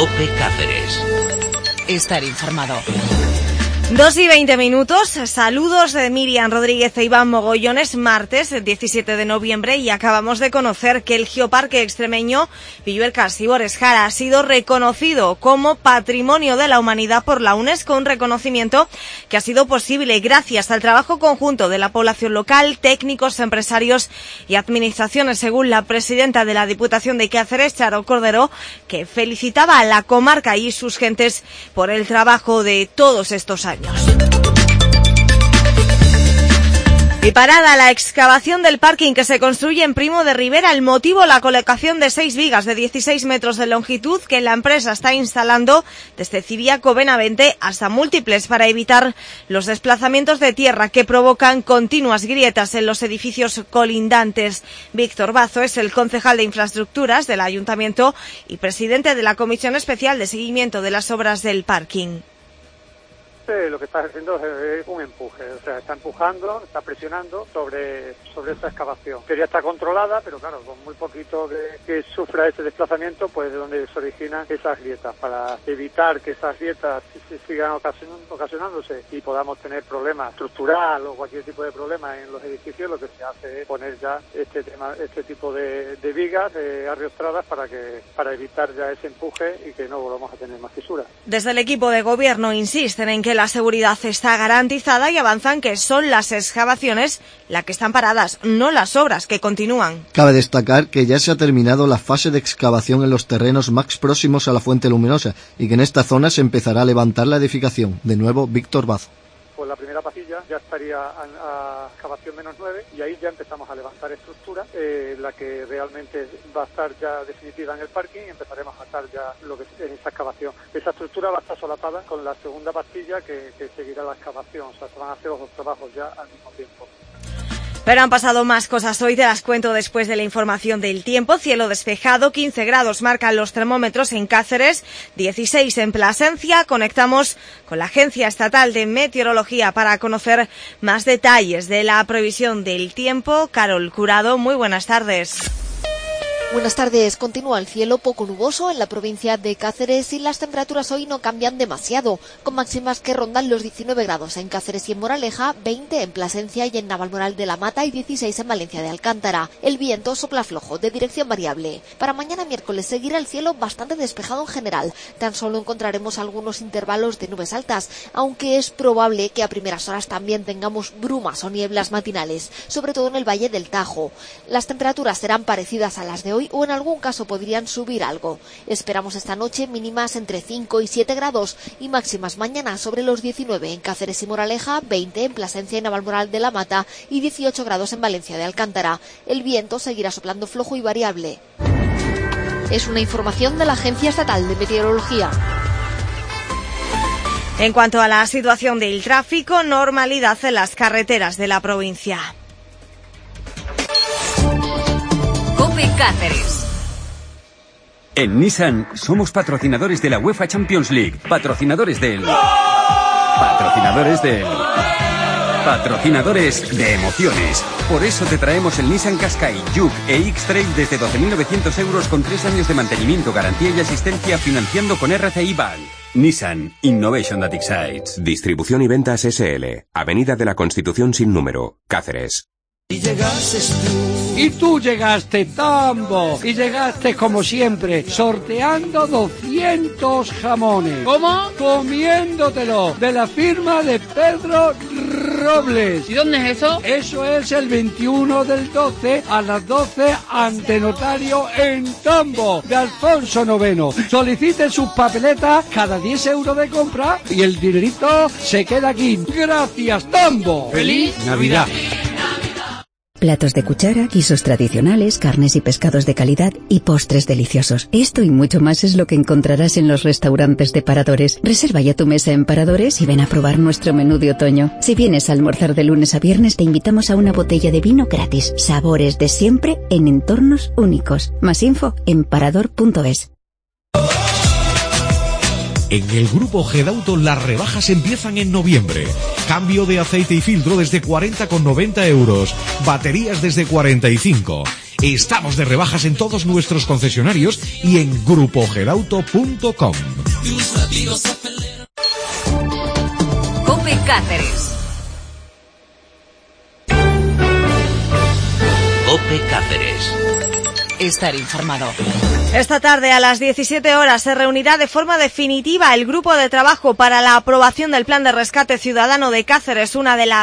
COPE Cáceres. Estar informado. 2:20. Saludos de Miriam Rodríguez e Iván Mogollones. Martes 17 de noviembre y acabamos de conocer que el Geoparque extremeño Villuercas-Ibores-Jara ha sido reconocido como Patrimonio de la Humanidad por la UNESCO, un reconocimiento que ha sido posible gracias al trabajo conjunto de la población local, técnicos, empresarios y administraciones, según la presidenta de la Diputación de Cáceres, Charo Cordero, que felicitaba a la comarca y sus gentes por el trabajo de todos estos años. Y parada la excavación del parking que se construye en Primo de Rivera. El motivo, la colocación de 6 vigas de 16 metros de longitud que la empresa está instalando desde Ciriaco Benavente hasta Múltiples para evitar los desplazamientos de tierra que provocan continuas grietas en los edificios colindantes. Víctor Bazo es el concejal de Infraestructuras del Ayuntamiento y presidente de la Comisión Especial de Seguimiento de las Obras del Parking. Lo que está haciendo es un empuje, o sea, está empujando, está presionando sobre esta excavación, que ya está controlada, pero claro, con muy poquito que sufra ese desplazamiento, pues de donde se originan esas grietas, para evitar que esas grietas sigan ocasionándose y podamos tener problemas estructural o cualquier tipo de problema en los edificios. Lo que se hace es poner ya este tipo de vigas arriostradas para evitar ya ese empuje y que no volvamos a tener más fisuras. Desde el equipo de gobierno insisten en que la seguridad está garantizada y avanzan que son las excavaciones las que están paradas, no las obras que continúan. Cabe destacar que ya se ha terminado la fase de excavación en los terrenos más próximos a la Fuente Luminosa y que en esta zona se empezará a levantar la edificación. De nuevo, Víctor Bazo. Pues la primera pastilla ya estaría a excavación -9 y ahí ya empezamos a levantar estructura, la que realmente va a estar ya definitiva en el parking, y empezaremos a estar ya lo que es esa excavación. Esa estructura va a estar solapada con la segunda pastilla que seguirá la excavación, o sea, se van a hacer los dos trabajos ya al mismo tiempo. Pero han pasado más cosas hoy, te las cuento después de la información del tiempo. Cielo despejado, 15 grados marcan los termómetros en Cáceres, 16 en Plasencia. Conectamos con la Agencia Estatal de Meteorología para conocer más detalles de la previsión del tiempo. Carol Curado, muy buenas tardes. Buenas tardes. Continúa el cielo poco nuboso en la provincia de Cáceres y las temperaturas hoy no cambian demasiado, con máximas que rondan los 19 grados en Cáceres y en Moraleja, 20 en Plasencia y en Navalmoral de la Mata y 16 en Valencia de Alcántara. El viento sopla flojo, de dirección variable. Para mañana miércoles seguirá el cielo bastante despejado en general. Tan solo encontraremos algunos intervalos de nubes altas, aunque es probable que a primeras horas también tengamos brumas o nieblas matinales, sobre todo en el Valle del Tajo. Las temperaturas serán parecidas a las de hoy o en algún caso podrían subir algo. Esperamos esta noche mínimas entre 5 y 7 grados y máximas mañana sobre los 19 en Cáceres y Moraleja, 20 en Plasencia y Navalmoral de la Mata y 18 grados en Valencia de Alcántara. El viento seguirá soplando flojo y variable. Es una información de la Agencia Estatal de Meteorología. En cuanto a la situación del tráfico, normalidad en las carreteras de la provincia. COPE Cáceres. En Nissan somos patrocinadores de la UEFA Champions League, patrocinadores de emociones. Por eso te traemos el Nissan Qashqai, Juke e X-Trail desde 12.900 euros con 3 años de mantenimiento, garantía y asistencia, financiando con RCI Bank. Nissan Innovation that excites. Distribución y ventas SL. Avenida de la Constitución sin número, Cáceres. Y llegases tú. Y tú llegaste, Tambo. Y llegaste como siempre, sorteando 200 jamones. ¿Cómo? Comiéndotelo. De la firma de Pedro Robles. ¿Y dónde es eso? Eso es el 21 del 12 a las 12 ante notario en Tambo, de Alfonso IX. Solicite sus papeletas, cada 10 euros de compra y el dinerito se queda aquí. Gracias, Tambo. ¡Feliz Navidad! Platos de cuchara, guisos tradicionales, carnes y pescados de calidad y postres deliciosos. Esto y mucho más es lo que encontrarás en los restaurantes de Paradores. Reserva ya tu mesa en Paradores y ven a probar nuestro menú de otoño. Si vienes a almorzar de lunes a viernes, te invitamos a una botella de vino gratis. Sabores de siempre en entornos únicos. Más info en parador.es. En el Grupo Gedauto las rebajas empiezan en noviembre. Cambio de aceite y filtro desde 40,90 euros. Baterías desde 45. Estamos de rebajas en todos nuestros concesionarios y en grupogedauto.com. COPE Cáceres. COPE Cáceres. Estar informado. Esta tarde a las 17 horas se reunirá de forma definitiva el grupo de trabajo para la aprobación del Plan de Rescate Ciudadano de Cáceres, una de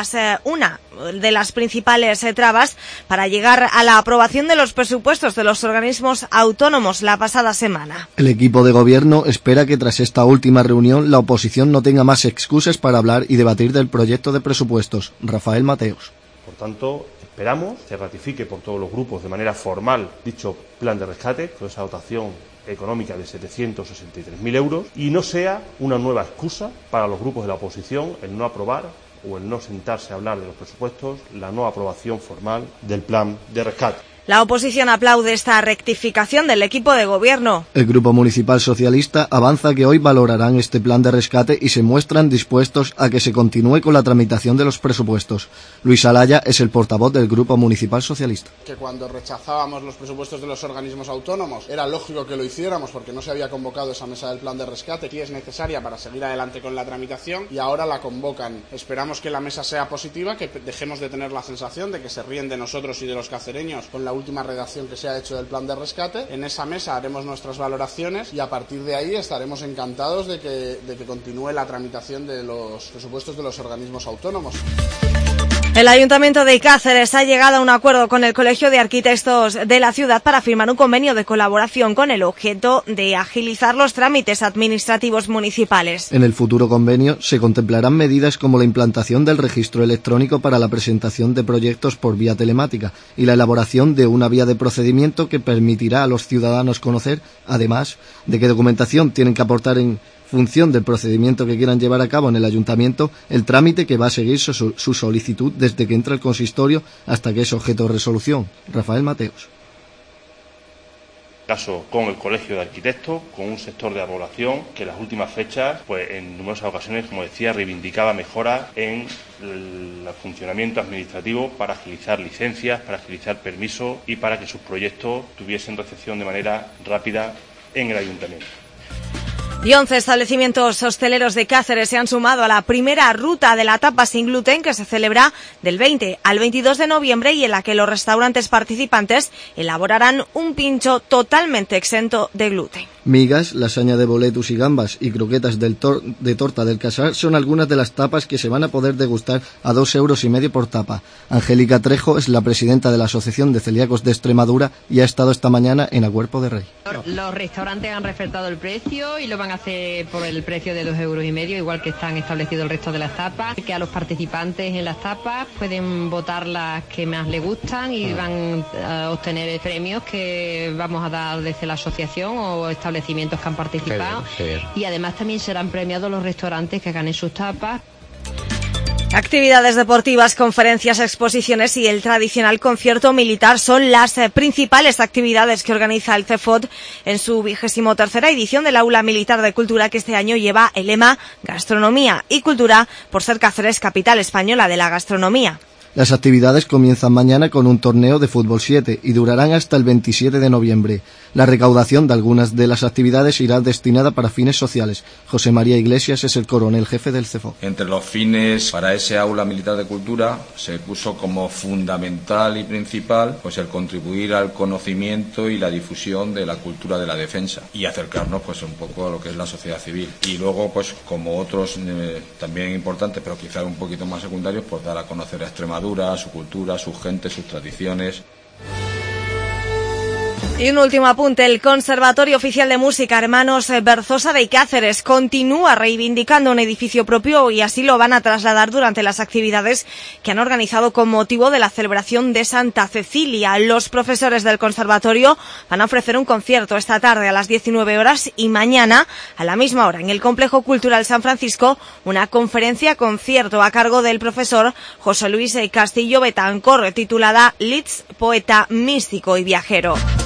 las principales trabas para llegar a la aprobación de los presupuestos de los organismos autónomos la pasada semana. El equipo de gobierno espera que tras esta última reunión la oposición no tenga más excusas para hablar y debatir del proyecto de presupuesdos. Rafael Mateos. Por tanto, esperamos que ratifique por todos los grupos de manera formal dicho plan de rescate, con esa dotación económica de 763.000 euros, y no sea una nueva excusa para los grupos de la oposición el no aprobar o el no sentarse a hablar de los presupuestos, la no aprobación formal del plan de rescate. La oposición aplaude esta rectificación del equipo de gobierno. El Grupo Municipal Socialista avanza que hoy valorarán este plan de rescate y se muestran dispuestos a que se continúe con la tramitación de los presupuestos. Luis Alaya es el portavoz del Grupo Municipal Socialista. Que cuando rechazábamos los presupuestos de los organismos autónomos era lógico que lo hiciéramos porque no se había convocado esa mesa del plan de rescate, que es necesaria para seguir adelante con la tramitación, y ahora la convocan. Esperamos que la mesa sea positiva, que dejemos de tener la sensación de que se ríen de nosotros y de los cacereños con la última redacción que se ha hecho del plan de rescate. En esa mesa haremos nuestras valoraciones y a partir de ahí estaremos encantados de que continúe la tramitación de los presupuestos de los organismos autónomos. El Ayuntamiento de Cáceres ha llegado a un acuerdo con el Colegio de Arquitectos de la ciudad para firmar un convenio de colaboración con el objeto de agilizar los trámites administrativos municipales. En el futuro convenio se contemplarán medidas como la implantación del registro electrónico para la presentación de proyectos por vía telemática y la elaboración de una vía de procedimiento que permitirá a los ciudadanos conocer, además de qué documentación tienen que aportar en función del procedimiento que quieran llevar a cabo en el ayuntamiento, el trámite que va a seguir su solicitud desde que entra el consistorio hasta que es objeto de resolución. Rafael Mateos. Caso con el Colegio de Arquitectos, con un sector de la población que en las últimas fechas, pues en numerosas ocasiones, como decía, reivindicaba mejoras en el funcionamiento administrativo para agilizar licencias, para agilizar permisos y para que sus proyectos tuviesen recepción de manera rápida en el ayuntamiento. Y 11 establecimientos hosteleros de Cáceres se han sumado a la primera ruta de la tapa sin gluten que se celebra del 20 al 22 de noviembre y en la que los restaurantes participantes elaborarán un pincho totalmente exento de gluten. Migas, lasaña de boletus y gambas y croquetas de torta del Casar son algunas de las tapas que se van a poder degustar a 2,5 euros por tapa. Angélica Trejo es la presidenta de la Asociación de Celíacos de Extremadura y ha estado esta mañana en Agüerpo de Rey. Los restaurantes han reflotado el precio y lo van a hacer por el precio de 2,5 euros, igual que están establecidos el resto de las tapas, que a los participantes en las tapas pueden votar las que más les gustan y van a obtener premios que vamos a dar desde la asociación o establecimientos que han participado. Qué bien. Y además también serán premiados los restaurantes que ganen sus tapas. Actividades deportivas, conferencias, exposiciones y el tradicional concierto militar son las principales actividades que organiza el CEFOT en su 23ª edición del Aula Militar de Cultura, que este año lleva el lema Gastronomía y Cultura por ser Cáceres capital española de la gastronomía. Las actividades comienzan mañana con un torneo de fútbol 7 y durarán hasta el 27 de noviembre. La recaudación de algunas de las actividades irá destinada para fines sociales. José María Iglesias es el coronel jefe del CEFO. Entre los fines para ese aula militar de cultura se puso como fundamental y principal pues el contribuir al conocimiento y la difusión de la cultura de la defensa y acercarnos pues un poco a lo que es la sociedad civil. Y luego pues como otros también importantes pero quizás un poquito más secundarios pues dar a conocer a Extremadura, su cultura, su gente, sus tradiciones. Y un último apunte, el Conservatorio Oficial de Música Hermanos Berzosa de Cáceres continúa reivindicando un edificio propio y así lo van a trasladar durante las actividades que han organizado con motivo de la celebración de Santa Cecilia. Los profesores del conservatorio van a ofrecer un concierto esta tarde a las 19 horas y mañana a la misma hora en el Complejo Cultural San Francisco una conferencia-concierto a cargo del profesor José Luis Castillo Betancor titulada Liszt, poeta místico y viajero.